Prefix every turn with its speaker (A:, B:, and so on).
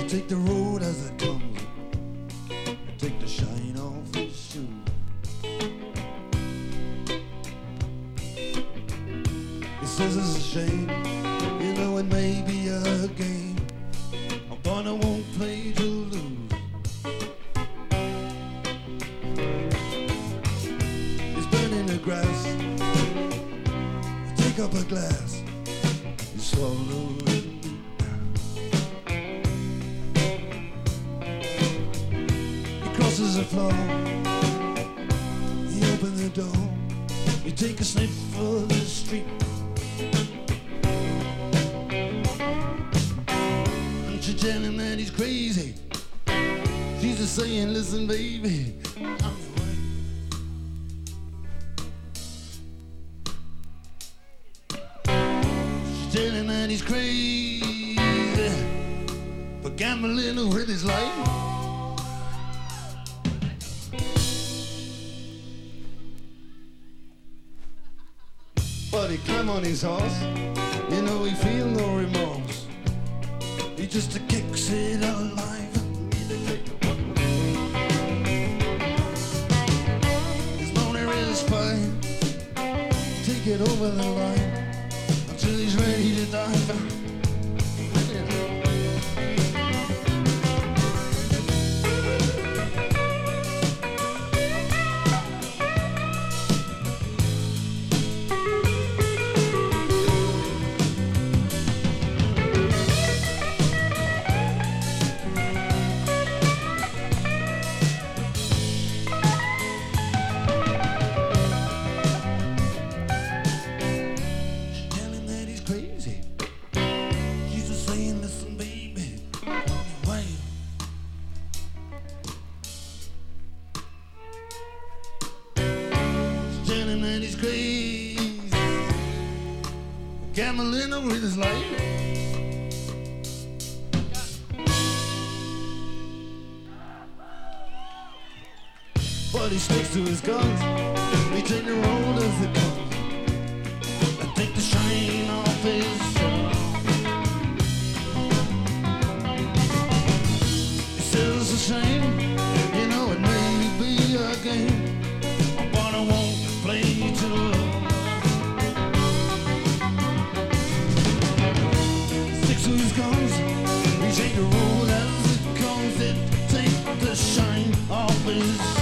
A: take the road as it comes, and take the shine off his shoe. He says it's a shame, you know it may be a game, but I won't play to lose. He's burning the grass, take up a glass, you swallow it. Crosses the floor, he opened the door, you take a sniff of the street. And she tell him that he's crazy, she's just saying, listen baby, I'm your wife. She tell him that he's crazy for gambling with his life. But he climb on his horse, you know he feel no remorse. He just kicks it alive. His motor is fine, take it over the line until he's ready to dive. And he's crazy, gambling with his life. But he sticks to his guns, he take the road as it comes, and take the shine off his shoes. He says it's a shame, you know it may be a game, but I won't play to love. Sticks to his guns, he take the road as it comes, it take the shine off his